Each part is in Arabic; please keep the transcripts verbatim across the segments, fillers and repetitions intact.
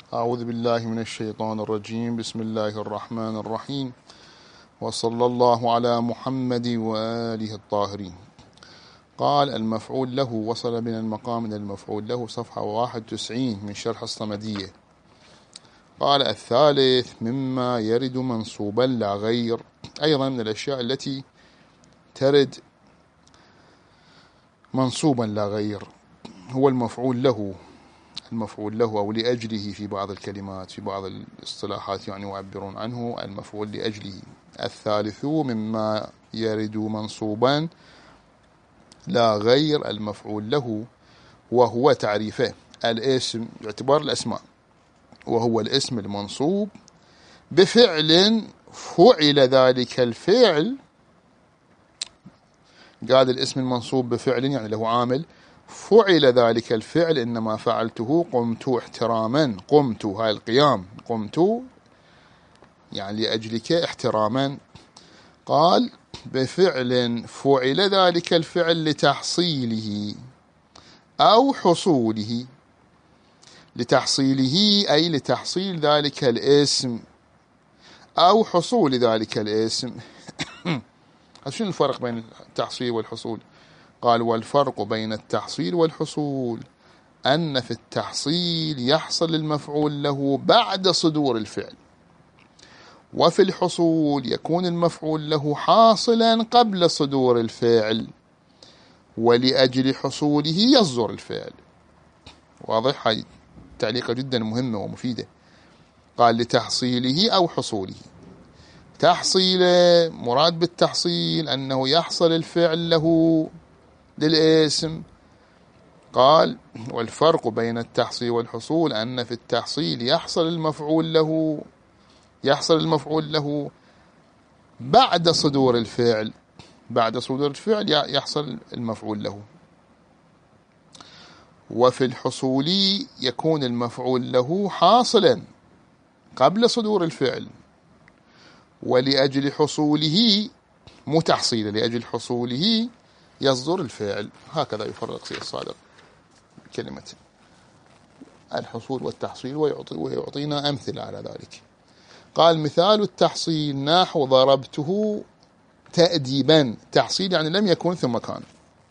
أعوذ بالله من الشيطان الرجيم. بسم الله الرحمن الرحيم، وصلى الله على محمد وآله الطاهرين. قال المفعول له. وصل بنا المقام إلى المفعول له صفحة واحد وتسعين من شرح الصمدية. قال الثالث مما يرد منصوبا لا غير، أيضا من الأشياء التي ترد منصوبا لا غير هو المفعول له. المفعول له أو لأجله في بعض الكلمات، في بعض الاصطلاحات يعني يعبرون عنه المفعول لأجله. الثالث مما يرد منصوبا لا غير المفعول له، وهو تعريفه الاسم باعتبار الأسماء، وهو الاسم المنصوب بفعل فعل ذلك الفعل. قال الاسم المنصوب بفعل يعني له عامل، فعل ذلك الفعل إنما فعلته قمت احتراما. قمت هاي القيام، قمت يعني لأجلك احتراما. قال بفعل فعل ذلك الفعل لتحصيله أو حصوله. لتحصيله أي لتحصيل ذلك الاسم أو حصول ذلك الاسم. شنو الفرق بين التحصيل والحصول؟ قال والفرق بين التحصيل والحصول أن في التحصيل يحصل المفعول له بعد صدور الفعل، وفي الحصول يكون المفعول له حاصلا قبل صدور الفعل، ولأجل حصوله يصدر الفعل. واضح؟ هاي تعليقة جدا مهمة ومفيدة. قال لتحصيله أو حصوله. تحصيله مراد بالتحصيل أنه يحصل الفعل له للاسم. قال والفرق بين التحصيل والحصول أن في التحصيل يحصل المفعول له يحصل المفعول له بعد صدور الفعل. بعد صدور الفعل يحصل المفعول له. وفي الحصول يكون المفعول له حاصلا قبل صدور الفعل، ولأجل حصوله مو تحصيله، لأجل حصوله يصدر الفعل. هكذا يفرق سيد الصادق كلمة الحصول والتحصيل، ويعطي ويعطينا أمثلة على ذلك. قال مثال التحصيل نحو ضربته تأديبا. تحصيل يعني لم يكن ثم كان،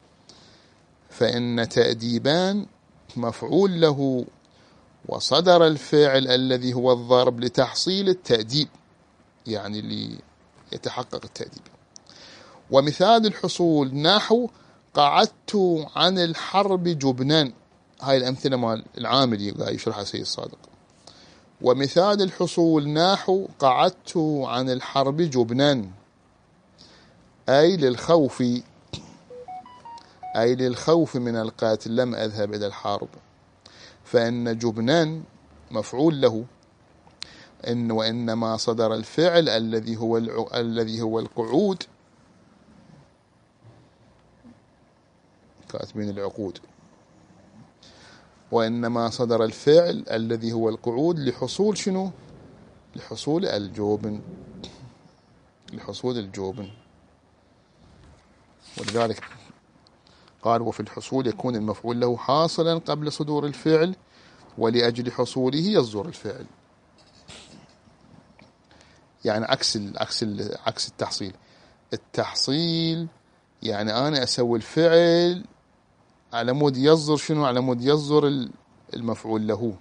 فإن تأديبا مفعول له، وصدر الفعل الذي هو الضرب لتحصيل التأديب، يعني اللي يتحقق التأديب. ومثال الحصول نحو قعدت عن الحرب جبنا. هاي الأمثلة مال العاملي يشرحها سيد الصادق. ومثال الحصول نحو قعدت عن الحرب جبنا، أي للخوف أي للخوف من القاتل لم أذهب إلى الحرب. فإن جبنا مفعول له، إن وإنما صدر الفعل الذي هو الذي هو القعود، كاتبين العقود، وإنما صدر الفعل الذي هو القعود لحصول شنو؟ لحصول الجوبن، لحصول الجوبن. ولذلك قال وفي الحصول يكون المفعول له حاصلا قبل صدور الفعل، ولأجل حصوله يصدر الفعل. يعني عكس عكس عكس التحصيل. التحصيل يعني أنا أسوي الفعل على مود يصدر شنو؟ على مود يصدر المفعول له.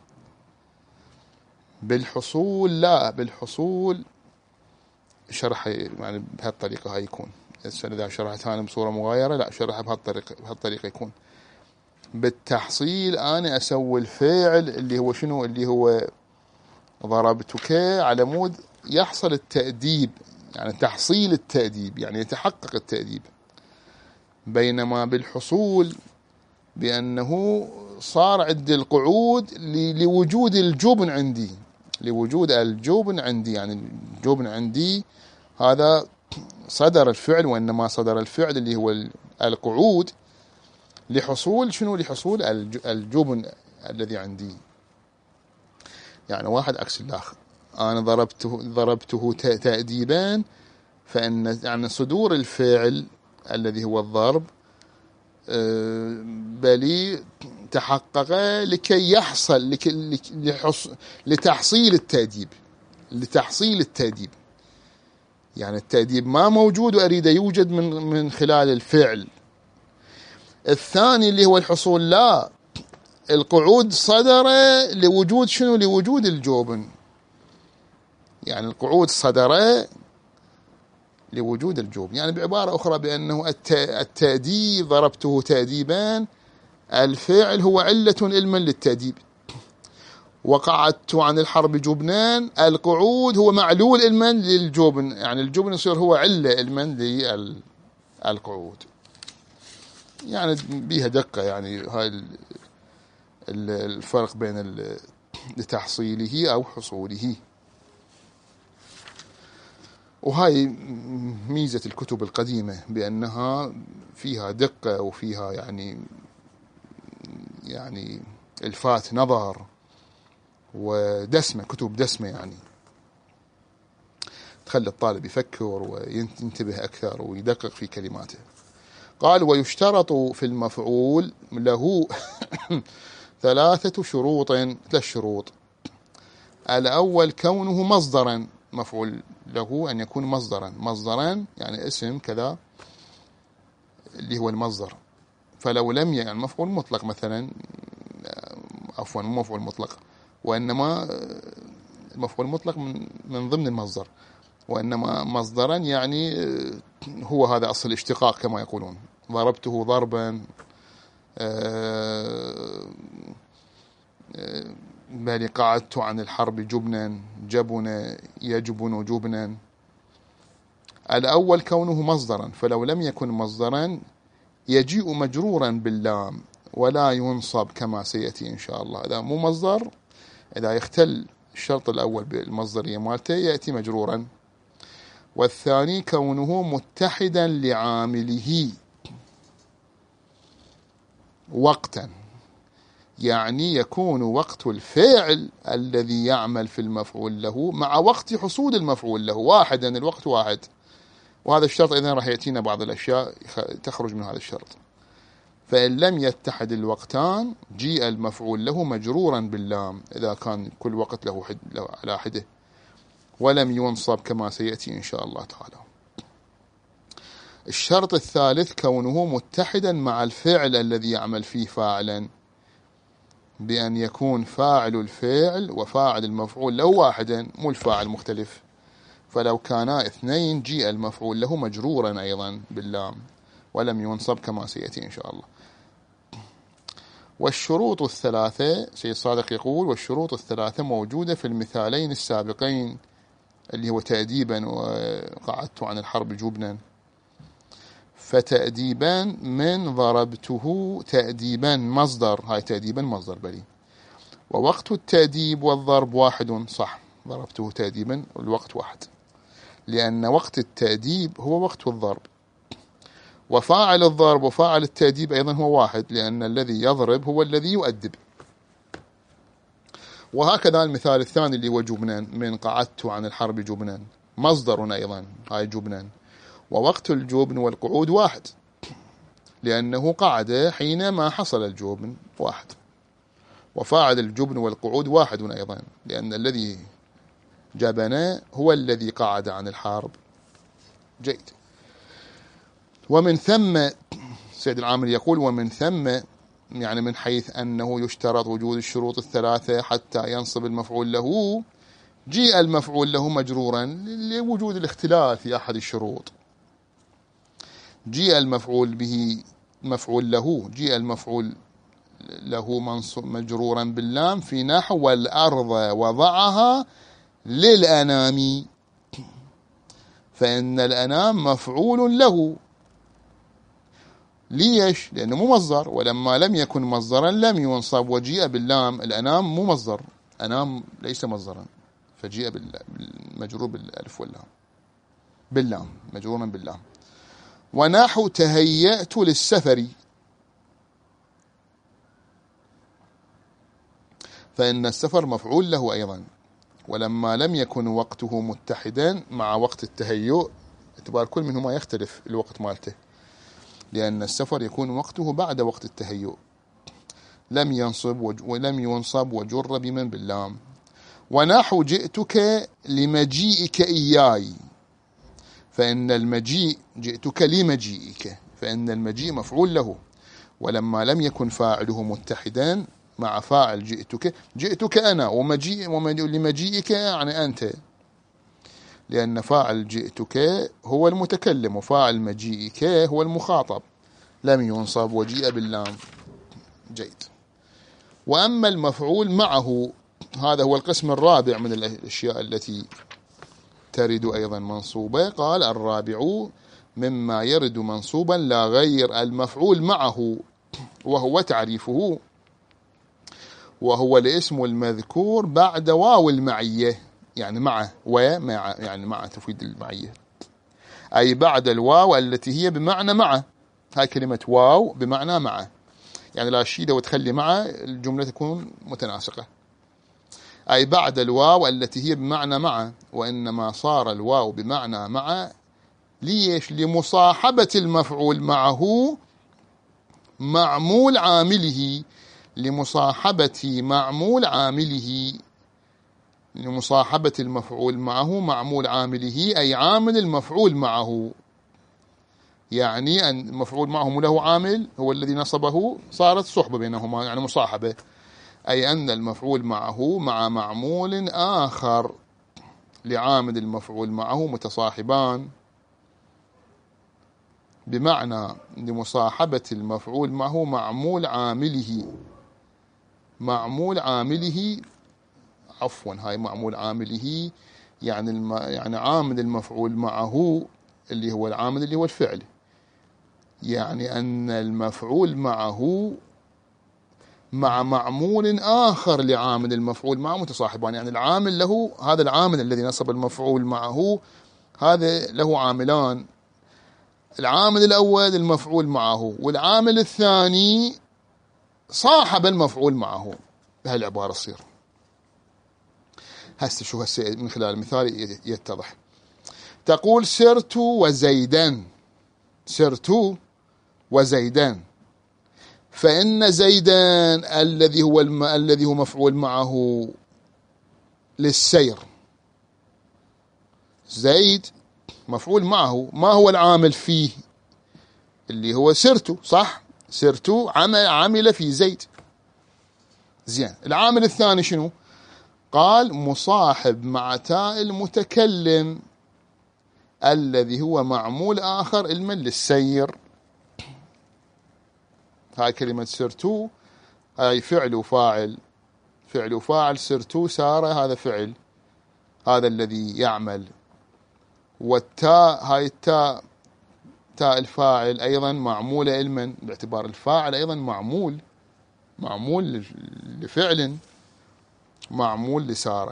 بالحصول لا، بالحصول شرح يعني بهالطريقة هاي يكون. إذا شرحتها أنا بصورة مغايرة لا، شرحها بهالطريقة بهالطريقة يكون. بالتحصيل أنا أسوي الفعل اللي هو شنو؟ اللي هو ضربتك على مود يحصل التأديب، يعني تحصيل التأديب، يعني يتحقق التأديب. بينما بالحصول بأنه صار عندي القعود لوجود الجبن عندي، لوجود الجبن عندي، يعني الجبن عندي هذا صدر الفعل، وإنما صدر الفعل اللي هو القعود لحصول شنو؟ لحصول الجبن الذي عندي. يعني واحد عكس الآخر. أنا ضربته ضربته تأديبا، فإن يعني صدور الفعل الذي هو الضرب بلي تحقق لكي يحصل لكي لحص لتحصيل التأديب لتحصيل التأديب يعني التأديب ما موجود وأريد يوجد من من خلال الفعل. الثاني اللي هو الحصول، لا، القعود صدر لوجود شنو؟ لوجود الجبن، يعني القعود صدر لوجود الجبن، يعني بعبارة أخرى بأنه التأديب ضربته تأديبان، الفعل هو علة علما للتأديب، وقعدت عن الحرب جبنان، القعود هو معلول علما للجبن، يعني الجبن يصير هو علة علما للقعود. يعني بيها دقة، يعني هاي الفرق بين لتحصيله أو حصوله. وهاي ميزة الكتب القديمة بأنها فيها دقة وفيها يعني يعني الفات نظر ودسمة، كتب دسمة، يعني تخلي الطالب يفكر وينتبه أكثر ويدقق في كلماته. قال: ويشترط في المفعول له ثلاثة شروط، ثلاث شروط. الأول كونه مصدرا، مفعول له أن يكون مصدرا، مصدرا يعني اسم كذا اللي هو المصدر. فلو لم يعني مفعول مطلق مثلا، عفوا مو مفعول مطلق، وإنما المفعول مطلق من من ضمن المصدر، وإنما مصدرا يعني هو هذا أصل الاشتقاق كما يقولون، ضربته ضربا، بل قعدت عن الحرب جبنا، جبن يجبن جبنا. الأول كونه مصدرا، فلو لم يكن مصدرا يجيء مجرورا باللام ولا ينصب كما سيأتي إن شاء الله. إذا مو مصدر، إذا يختل الشرط الأول بالمصدرية مالته يأتي مجرورا. والثاني كونه متحدا لعامله وقتا، يعني يكون وقت الفعل الذي يعمل في المفعول له مع وقت حصول المفعول له واحدا، الوقت واحد. وهذا الشرط إذن راح يأتينا بعض الأشياء تخرج من هذا الشرط. فإن لم يتحد الوقتان جيء المفعول له مجرورا باللام إذا كان كل وقت له حد على حده، ولم ينصب كما سيأتي إن شاء الله تعالى. الشرط الثالث كونه متحدا مع الفعل الذي يعمل فيه فاعلا، بأن يكون فاعل الفعل وفاعل المفعول له واحدا، مو الفاعل مختلف. فلو كانا اثنين جيء المفعول له مجرورا أيضا باللام ولم ينصب كما سيأتي إن شاء الله. والشروط الثلاثة، سيد صادق يقول: والشروط الثلاثة موجودة في المثالين السابقين، اللي هو تأديبا وقعدت عن الحرب جبنا. فتأديبا من ضربته تأديبا مصدر، هاي تأديبا مصدر بلي، ووقت التأديب والضرب واحد، صح، ضربته تأديبا والوقت واحد، لأن وقت التأديب هو وقت الضرب، وفاعل الضرب وفاعل التأديب أيضا هو واحد، لأن الذي يضرب هو الذي يؤدب. وهكذا المثال الثاني اللي هو جبنان، من قعدت عن الحرب جبنان، مصدر أيضا هاي جبنان، ووقت الجبن والقعود واحد، لأنه قعد حينما حصل الجبن واحد، وفاعل الجبن والقعود واحد أيضا، لأن الذي جبن هو الذي قعد عن الحرب. جيد. ومن ثم سيد العامل يقول: ومن ثم يعني من حيث أنه يشترط وجود الشروط الثلاثة حتى ينصب المفعول له، جيء المفعول له مجرورا لوجود الاختلاف في أحد الشروط. جيء المفعول به مفعول له جيء المفعول له منصوب مجرورا باللام في نحو والأرض وضعها للأنام، فإن الأنام مفعول له. ليش؟ لأنه مو مصدر، ولما لم يكن مصدرا لم ينصب، وجيء باللام. الأنام مو مصدر، أنام ليس مصدرا، فجيء بالمجرور بالألف واللام، باللام، مجرورا باللام. ونحو تهيأت للسفر، فإن السفر مفعول له أيضا، ولما لم يكن وقته متحدا مع وقت التهيؤ، اعتبار كل منهما يختلف الوقت مالته، لأن السفر يكون وقته بعد وقت التهيؤ، لم ينصب ولم ينصب وجر بمن باللام. ونحو جئتك لمجيئك إياي، فإن المجيء جئتك لمجيئك، فإن المجيء مفعول له، ولما لم يكن فاعله متحدا مع فاعل جئتك، جئتك أنا ومجيء لمجيئك يعني أنت، لأن فاعل جئتك هو المتكلم وفاعل مجيئك هو المخاطب، لم ينصب وجيء باللام. جيد. وأما المفعول معه، هذا هو القسم الرابع من الأشياء التي ترد أيضا منصوبة. قال الرابع مما يرد منصوبا لا غير المفعول معه، وهو تعريفه، وهو الاسم المذكور بعد واو المعية، يعني معه، ومع يعني معه تفيد المعية، أي بعد الواو التي هي بمعنى معه. هاي كلمة واو بمعنى معه، يعني لا شيء وتخلي معه الجملة تكون متناسقة، أي بعد الواو التي هي بمعنى معه. وإنما صار الواو بمعنى معه ليش؟ لمصاحبة المفعول معه معمول عامله، لمصاحبة معمول عامله، لمصاحبة المفعول معه معمول عامله، أي عامل المفعول معه، يعني أن المفعول معه له عامل هو الذي نصبه، صارت صحبة بينهما يعني مصاحبة، أي أن المفعول معه مع معمول آخر لعامل المفعول معه متصاحبان، بمعنى لمصاحبة المفعول معه معمول عامله، معمول عامله عفوا هاي معمول عامله يعني الم... يعني عامل المفعول معه اللي هو العامل اللي هو الفعل، يعني أن المفعول معه مع معمول آخر لعامل المفعول معه متصاحبان، يعني العامل له، هذا العامل الذي نصب المفعول معه هذا له عاملان، العامل الأول المفعول معه، والعامل الثاني صاحب المفعول معه. بهالعبارة تصير هسه شو هسه من خلال المثال يتضح. تقول سرت وزيدا، سرت وزيدا، فإن زيدا الذي هو الم... الذي هو مفعول معه للسير، زيد مفعول معه، ما هو العامل فيه؟ اللي هو سرت، صح؟ سرت عمل عمل في زيد. زين، العامل الثاني شنو؟ قال مصاحب مع تاء المتكلم الذي هو معمول آخر علما للسير. هاي كلمة سرتو هاي فعل وفاعل، فعل وفاعل، سرتو سار هذا فعل، هذا الذي يعمل، والتاء هاي التاء تاء الفاعل أيضا معمولة علما، باعتبار الفاعل أيضا معمول، معمول لفعل، معمول لسارة،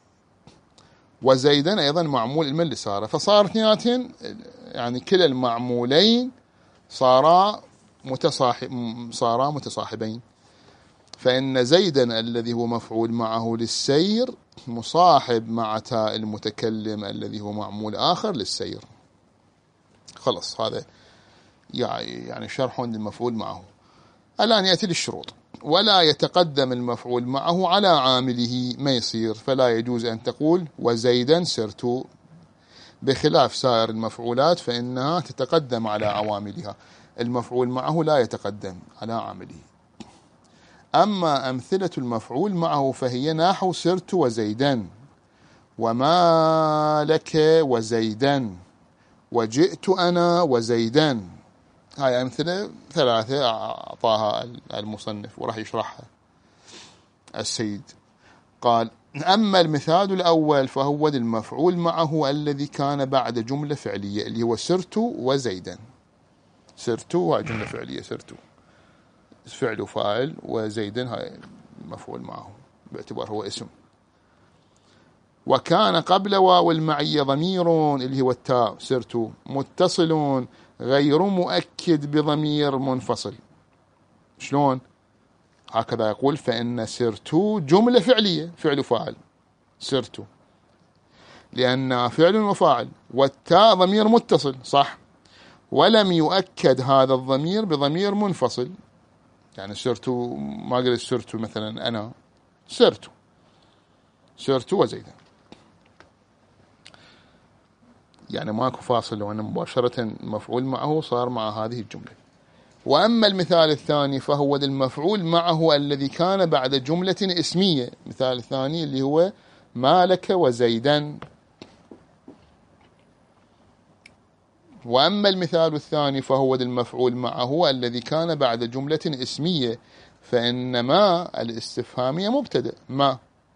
وزيدا أيضا معمول علما لسارة، فصار اثنيناتهم يعني كلا المعمولين صارا متصاحب صارا متصاحبين. فإن زيدا الذي هو مفعول معه للسير مصاحب مع تاء المتكلم الذي هو معمول آخر للسير. خلص هذا يعني شرح المفعول معه. الآن يأتي للشروط. ولا يتقدم المفعول معه على عامله، ما يصير، فلا يجوز أن تقول وزيدا سرت، بخلاف سائر المفعولات فإنها تتقدم على عواملها، المفعول معه لا يتقدم على عامله. أما أمثلة المفعول معه فهي نحو سرت وزيدا، وما لك وزيدا، وجئت أنا وزيدا. هاي أمثلة ثلاثة أعطاها المصنف وراح يشرحها السيد. قال أما المثال الأول فهو المفعول معه الذي كان بعد جملة فعلية اللي هو سرت وزيدا. سرت هاي جملة فعلية، سرت فعل وفاعل، وزيدا هاي المفعول معه باعتبار هو اسم. وكان قبل واو المعية ضمير اللي هو التاء سرت متصل غير مؤكد بضمير منفصل. شلون؟ هكذا يقول فإن سرت جملة فعلية، فعل وفاعل، سرت لأن فعل وفاعل، والتاء ضمير متصل، صح، ولم يؤكد هذا الضمير بضمير منفصل، يعني سرت، ما قلت سرت مثلا أنا، سرت سرت وزيدا، يعني ماكو فاصل، لو أن مباشرة مفعول معه صار مع هذه الجملة. وأما المثال الثاني فهو المفعول معه الذي كان بعد جملة اسمية. المثال الثاني اللي هو مالك وزيدا. وأما المثال الثاني فهو المفعول معه الذي كان بعد جملة اسمية، فإن ما الاستفهامية مبتدأ ما،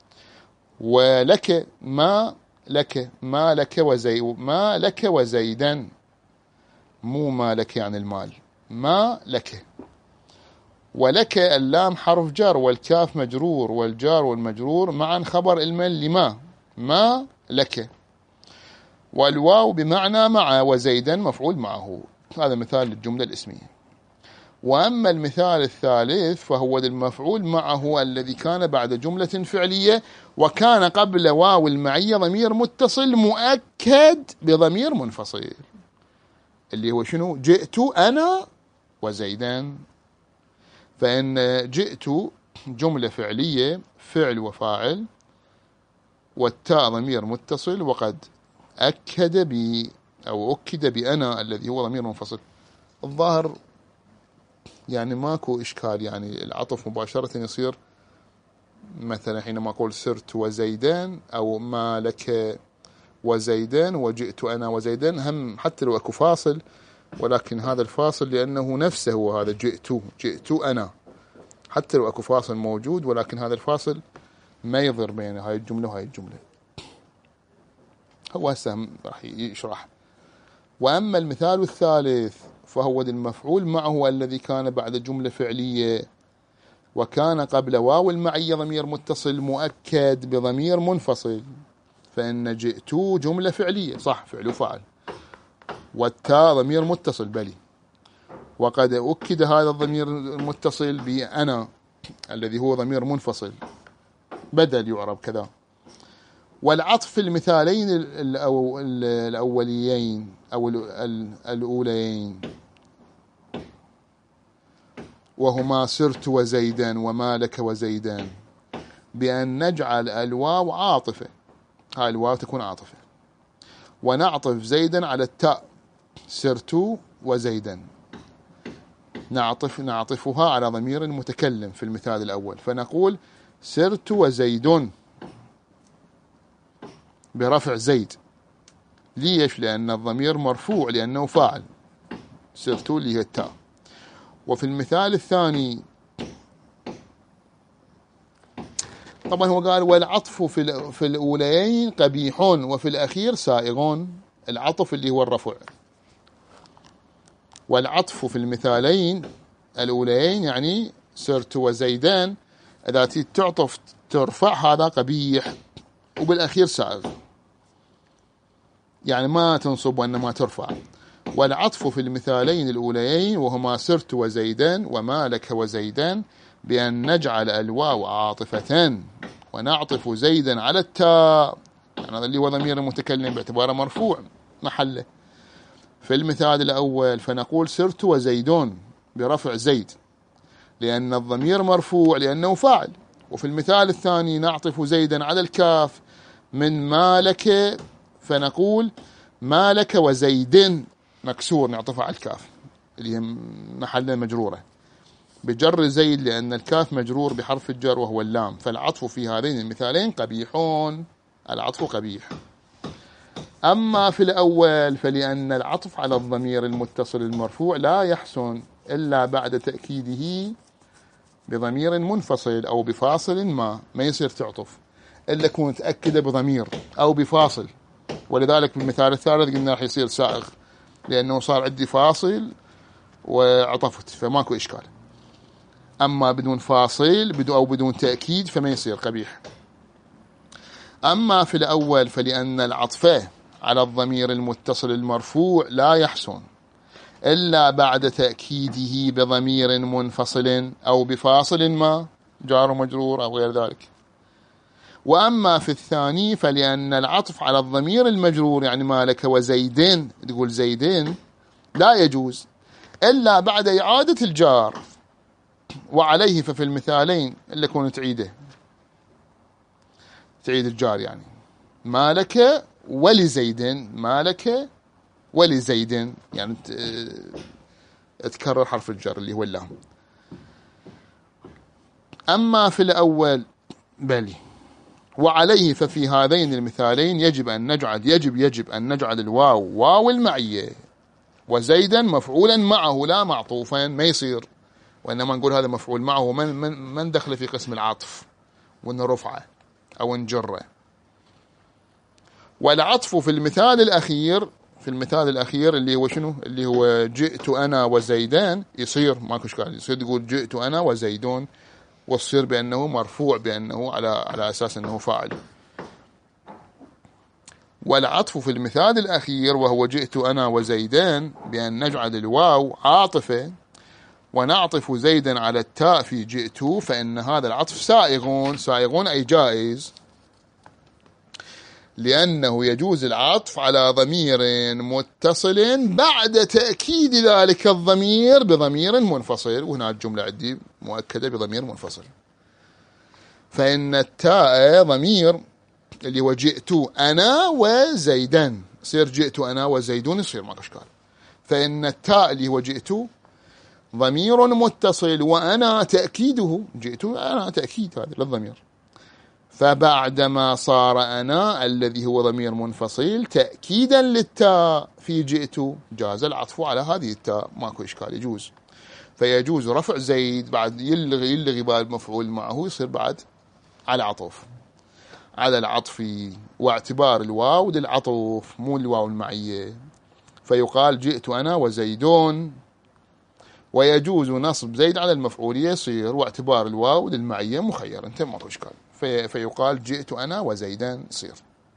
ولك ما لك ما لك وزي ما لك وزيدا، مو ما لك يعني المال، ما لك. ولك اللام حرف جر والكاف مجرور والجار والمجرور معا خبر المن لما، ما لك. والواو بمعنى مع، وزيدا مفعول معه. هذا مثال للجملة الاسمية. وأما المثال الثالث فهو المفعول معه الذي كان بعد جملة فعلية وكان قبل واو المعية ضمير متصل مؤكد بضمير منفصل، اللي هو شنو؟ جئت أنا وزيدان. فإن جئت جملة فعلية، فعل وفاعل، والتاء ضمير متصل، وقد أكد ب أو أكد بأنا الذي هو ضمير منفصل. الظاهر يعني ماكو إشكال، يعني العطف مباشرة يصير مثلا حينما أقول سرت وزيدان أو ما لك وزيدان وجئت أنا وزيدان، هم حتى لو أكو فاصل، ولكن هذا الفاصل لأنه نفسه هو هذا جئت جئت أنا، حتى لو أكو فاصل موجود، ولكن هذا الفاصل ما يضر بين هاي الجملة وهاي الجملة. هو هسه راح يشرح. وأما المثال الثالث فهو المفعول معه الذي كان بعد جملة فعلية وكان قبل واو المعية ضمير متصل مؤكد بضمير منفصل. فإن جئت جملة فعلية، صح، فعل وفاعل، والتاء ضمير متصل بلي، وقد أكد هذا الضمير المتصل بأنا الذي هو ضمير منفصل بدل يعرب كذا. والعطف في المثالين الأوليين أو الأوليين وهما سرت وزيدا وما لك وزيدان بأن نجعل الواو عاطفة، هاي الواو تكون عاطفة، ونعطف زيدا على التاء سرت وزيدا، نعطف نعطفها على ضمير المتكلم في المثال الأول، فنقول سرت وزيد برفع زيد. ليش؟ لأن الضمير مرفوع لأنه فاعل، سرت اللي هي التاء. وفي المثال الثاني طبعا هو قال والعطف في في الأوليين قبيح وفي الأخير سائغ، العطف اللي هو الرفع. والعطف في المثالين الأوليين يعني سرت وزيدان، إذا تعطف ترفع هذا قبيح، وبالأخير سائغ يعني ما تنصب وإنما ترفع. والعطف في المثالين الأوليين وهما سرت وزيدان وما لك وزيدان بأن نجعل الواو عاطفة ونعطف زيدا على التاء، يعني هذا اللي هو ضمير المتكلم باعتباره مرفوع محله في المثال الأول، فنقول سرت وزيدون برفع زيد لأن الضمير مرفوع لأنه فاعل. وفي المثال الثاني نعطف زيدا على الكاف من مالك، فنقول مالك وزيد مكسور نعطفها على الكاف اللي هي محل مجرورة بجر زيد لأن الكاف مجرور بحرف الجر وهو اللام. فالعطف في هذين المثالين قبيحون، العطف قبيح. أما في الأول فلأن العطف على الضمير المتصل المرفوع لا يحسن إلا بعد تأكيده بضمير منفصل أو بفاصل، ما ما يصير تعطف إلا كون تأكد بضمير أو بفاصل، ولذلك في المثال الثالث قلنا راح يصير سائغ لأنه صار عندي فاصل وعطفت فماكو إشكال. أما بدون فاصل أو بدون تأكيد فما يصير قبيح. أما في الأول فلأن العطف على الضمير المتصل المرفوع لا يحسن إلا بعد تأكيده بضمير منفصل أو بفاصل ما جار ومجرور أو غير ذلك. وأما في الثاني فلأن العطف على الضمير المجرور يعني مالك وزيدين، تقول زيدين لا يجوز إلا بعد إعادة الجار وعليه ففي المثالين اللي يكون تعيده تعيد الجار يعني مالك ولزيد مالك ولزيد يعني تكرر حرف الجر اللي هو اللام. أما في الأول بلي وعليه ففي هذين المثالين يجب أن نجعل يجب يجب أن نجعل الواو واو المعية وزيدا مفعولا معه لا معطوفا ما يصير، وإنما نقول هذا مفعول معه من من من دخل في قسم العطف ونرفعه أو نجره. والعطف في المثال الأخير في المثال الأخير اللي هو شنو؟ اللي هو جئت أنا وزيدان يصير ماكو إشكال، يصير تقول جئت أنا وزيدون والصير بأنه مرفوع بأنه على على أساس أنه فاعل. والعطف في المثال الأخير وهو جئت أنا وزيدان بأن نجعل الواو عاطفة ونعطف زيدا على التاء في جئت، فإن هذا العطف سائغون سائغون أي جائز، لأنه يجوز العطف على ضمير متصل بعد تأكيد ذلك الضمير بضمير منفصل، وهنا الجملة عندي مؤكدة بضمير منفصل. فإن التاء ضمير اللي هو جئت أنا وزيدان يصير جئت أنا وزيدون يصير ما إشكال. فإن التاء اللي هو جئت ضمير متصل وأنا تأكيده جئت أنا تأكيد هذا للضمير، فبعدما صار أنا الذي هو ضمير منفصل تأكيدا للتاء في جئت جاز العطف على هذه التاء ماكو إشكال يجوز. فيجوز رفع زيد بعد يلغي يلغي بعد مفعول معه يصير بعد على عطف على العطف واعتبار الواو للعطف مو الواو المعية، فيقال جئت أنا وزيدون، ويجوز نصب زيد على المفعولية يصير واعتبار الواو للمعية مخير انت ماكو إشكال، في فيقال جئت أنا وزيدان يصير.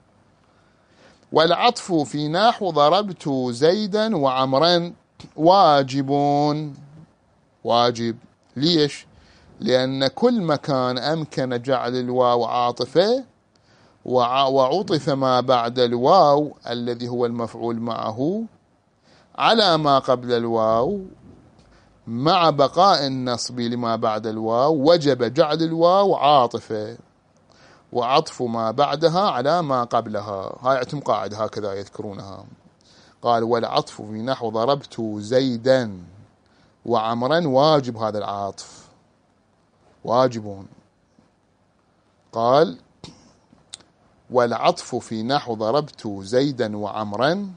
والعطف في نحو ضربت زيدا وعمرا واجب واجب ليش؟ لأن كل مكان أمكن جعل الواو عاطفة وعطف ما بعد الواو الذي هو المفعول معه على ما قبل الواو مع بقاء النصب لما بعد الواو وجب جعل الواو عاطفة وعطف ما بعدها على ما قبلها. هاي عندهم قاعدة هكذا يذكرونها، قال والعطف في نحو ضربت زيدا وعمرا واجب، هذا العطف واجبون. قال والعطف في نحو ضربت زيدا وعمرا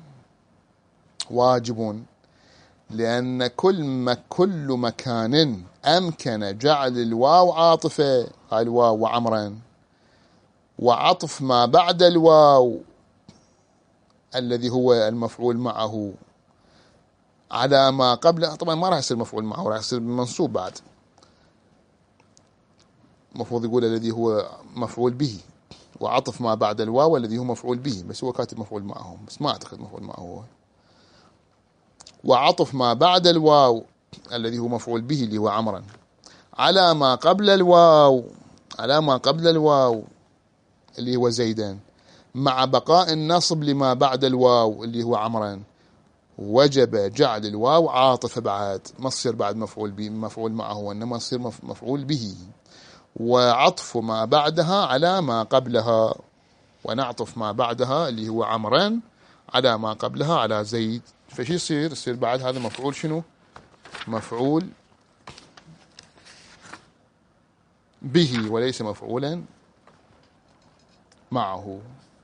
واجب لأن كل ما كل مكان أمكن جعل الواو عاطفة هاي الواو وعمرا وعطف ما بعد الواو الذي هو المفعول معه على ما قبله، طبعا ما راح يصير مفعول معه راح يصير منصوب بعد، المفروض يقول الذي هو مفعول به وعطف ما بعد الواو الذي هو مفعول به، بس هو كاتب مفعول معه بس ما أعتقد مفعول معه هو. وعطف ما بعد الواو الذي هو مفعول به اللي هو عمرا على ما قبل الواو على ما قبل الواو اللي هو زيدان مع بقاء النصب لما بعد الواو اللي هو عمرا وجب جعل الواو عاطفة بعد، ما تصير بعد مفعول به مفعول معه وإنما تصير مفعول به، وعطف ما بعدها على ما قبلها ونعطف ما بعدها اللي هو عمرا على ما قبلها على زيد. فشي يصير يصير بعد هذا مفعول شنو؟ مفعول به وليس مفعولا معه.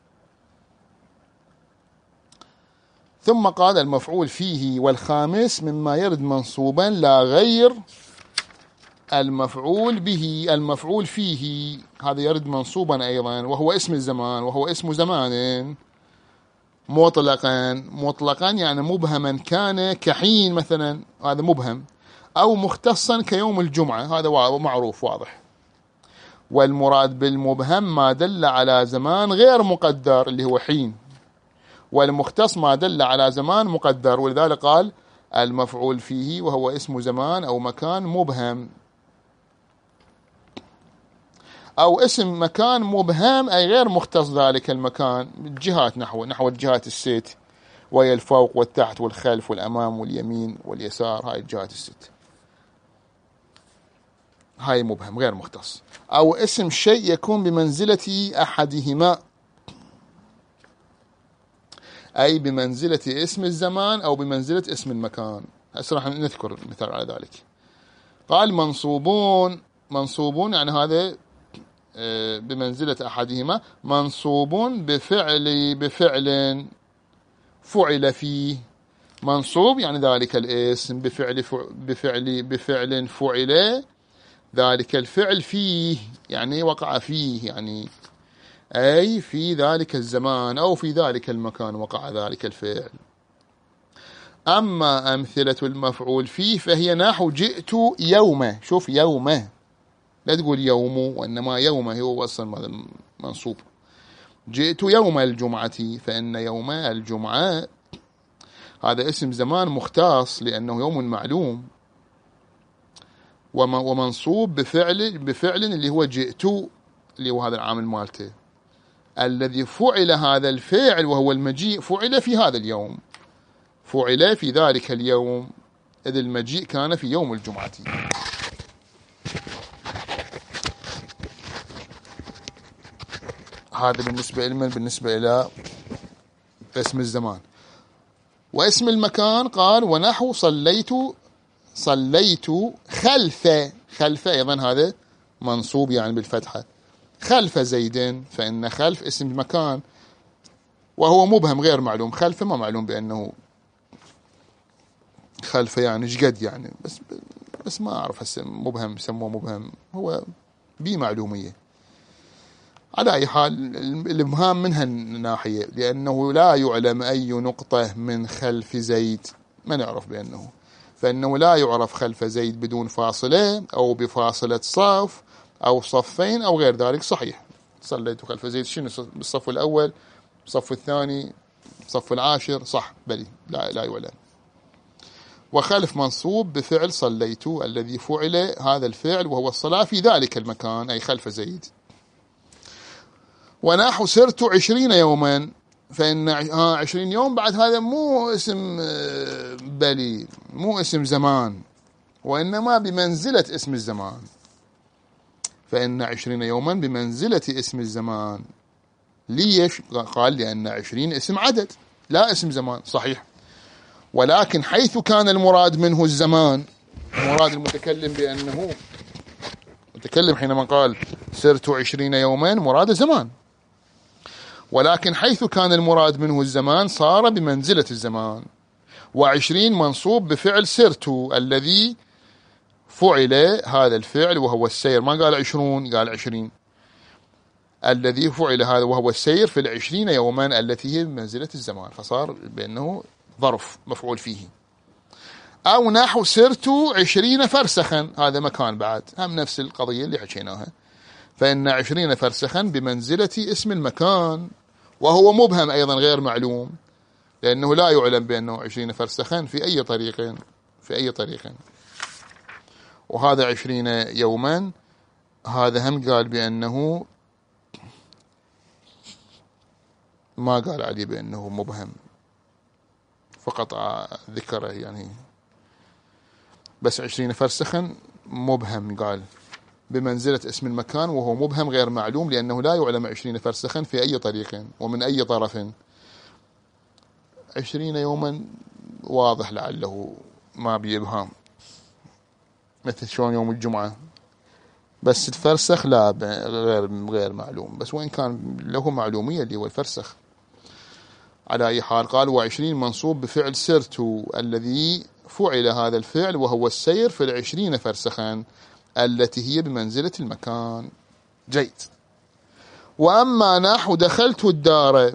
ثم قال المفعول فيه والخامس مما يرد منصوبا لا غير المفعول به. المفعول فيه هذا يرد منصوبا أيضا وهو اسم الزمان وهو اسم زمان مطلقا مطلقا يعني مبهما كان كحين مثلا هذا مبهم، أو مختصا كيوم الجمعة هذا معروف واضح. والمراد بالمبهم ما دل على زمان غير مقدر اللي هو حين، والمختص ما دل على زمان مقدر، ولذلك قال المفعول فيه وهو اسم زمان أو مكان مبهم، أو اسم مكان مبهم أي غير مختص ذلك المكان الجهات نحو نحو الجهات الست وهي الفوق والتحت والخلف والأمام واليمين واليسار، هاي الجهات الست. هاي مبهم غير مختص. أو اسم شيء يكون بمنزلة أحدهما، أي بمنزلة اسم الزمان أو بمنزلة اسم المكان. هسه راح نذكر مثال على ذلك. قال منصوبون، منصوبون يعني هذا بمنزلة أحدهما، منصوب بفعل بفعل فعل فيه. منصوب يعني ذلك الاسم بفعل بفعل بفعل فعل ذلك الفعل فيه، يعني وقع فيه، يعني أي في ذلك الزمان أو في ذلك المكان وقع ذلك الفعل. أما أمثلة المفعول فيه فهي نحو جئت يوم. شوف يوم، لا تقول يوم، وإنما يوم هو أصلا هذا المنصوب. جئت يوم الجمعة، فإن يوم الجمعة هذا اسم زمان مختص لأنه يوم معلوم، ومنصوب بفعل بفعل اللي هو جئت، اللي هو هذا العامل مالته الذي فعل هذا الفعل وهو المجيء، فعل في هذا اليوم، فعل في ذلك اليوم، إذ المجيء كان في يوم الجمعة. هذا بالنسبة لمن؟ بالنسبة إلى اسم الزمان. واسم المكان قال ونحو صليت، صليت خلف، خلف أيضا هذا منصوب يعني بالفتحة، خلف زيد، فإن خلف اسم مكان وهو مبهم غير معلوم. خلف ما معلوم بأنه خلف يعني جقد يعني، بس بس ما أعرف هسه مبهم سموه مبهم، هو بي معلومية. على أي حال الإبهام من هالناحية، لأنه لا يعلم أي نقطة من خلف زيد، ما نعرف بأنه، فإنه لا يعرف خلف زيد بدون فاصلة أو بفاصلة صف أو صفين أو غير ذلك. صحيح صليت خلف زيد شنو؟ بالصف الأول، بالصف الثاني، بالصف العاشر، صح، بلي لا, لا يعلم. وخلف منصوب بفعل صليت الذي فعل هذا الفعل وهو الصلاة في ذلك المكان، أي خلف زيد. ونحو سرت عشرين يوما، فإن ها عشرين يوم بعد هذا مو اسم بلي، مو اسم زمان، وإنما بمنزلة اسم الزمان. فإن عشرين يوما بمنزلة اسم الزمان. ليش؟ قال لأن عشرين اسم عدد لا اسم زمان. صحيح، ولكن حيث كان المراد منه الزمان، مراد المتكلم بأنه، المتكلم حينما قال سرت عشرين يوما مراد زمان، ولكن حيث كان المراد منه الزمان صار بمنزلة الزمان. وعشرين منصوب بفعل سرت الذي فعل هذا الفعل وهو السير، ما قال عشرون، قال عشرين، الذي فعل هذا وهو السير في العشرين يوما التي هي بمنزلة الزمان، فصار بأنه ظرف مفعول فيه. أو نحو سرت عشرين فرسخا، هذا مكان بعد، هم نفس القضية اللي حكيناها. فإن عشرين فرسخا بمنزلة اسم المكان وهو مبهم أيضا غير معلوم، لأنه لا يعلم بأنه عشرين فرسخا في أي طريق، في أي طريق. وهذا عشرين يوما هذا هم قال بأنه ما قال عليه بأنه مبهم، فقط ذكره يعني، بس عشرين فرسخا مبهم قال بمنزلة اسم المكان وهو مبهم غير معلوم، لأنه لا يعلم عشرين فرسخا في أي طريق ومن أي طرف. عشرين يوما واضح لعله ما بيبهام، مثل شلون يوم الجمعة، بس الفرسخ لا غير غير معلوم، بس وين كان له معلومية اللي هو الفرسخ. على أي حال قال وعشرين منصوب بفعل سرت الذي فعل هذا الفعل وهو السير في العشرين فرسخا التي هي بمنزلة المكان. جيد. وأما نحو دخلت الدار،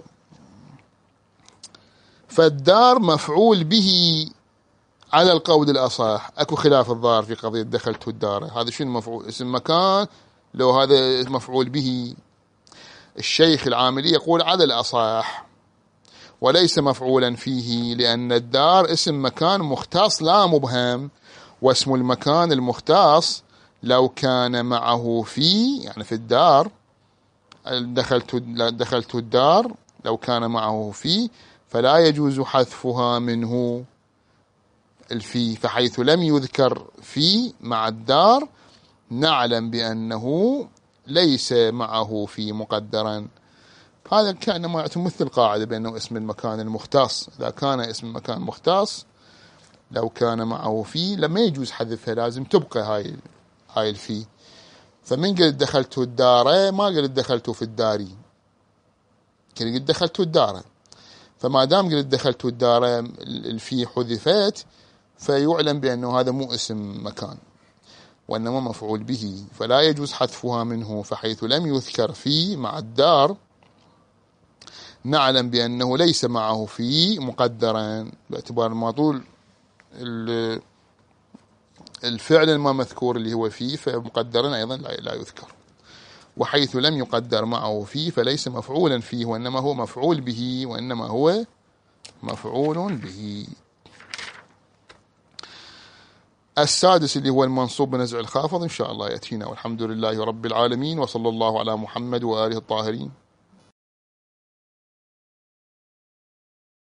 فالدار مفعول به على القول الأصح، أكو خلاف الظاهر في قضية دخلت الدار، هذا شنو مفعول؟ اسم مكان لو هذا مفعول به. الشيخ العاملي يقول على الأصح وليس مفعولا فيه، لأن الدار اسم مكان مختص لا مبهم، واسم المكان المختص لو كان معه في، يعني في الدار، دخلت دخلت الدار لو كان معه في فلا يجوز حذفها منه الفي، فحيث لم يذكر في مع الدار نعلم بأنه ليس معه في مقدرا. هذا كأنما مثل قاعدة بأنه اسم المكان المختص، إذا كان اسم المكان مختص لو كان معه في لما يجوز حذفها، لازم تبقى هاي هاي الفي. فمن قلت دخلت الدار ما قلت دخلت في الداري، قلت دخلت الدار. فما دام قلت دخلت الدار الفي حذفت، فيعلم بأنه هذا مو اسم مكان وإنما مفعول به، فلا يجوز حذفها منه. فحيث لم يذكر في مع الدار نعلم بأنه ليس معه في مقدرا، باعتبار ما طول الفعل الما مذكور اللي هو فيه، فمقدرا أيضا لا يذكر. وحيث لم يقدر معه فيه فليس مفعولا فيه وإنما هو مفعول به، وإنما هو مفعول به. السادس اللي هو المنصوب بنزع الخافض إن شاء الله يأتينا، والحمد لله رب العالمين، وصلى الله على محمد وآله الطاهرين.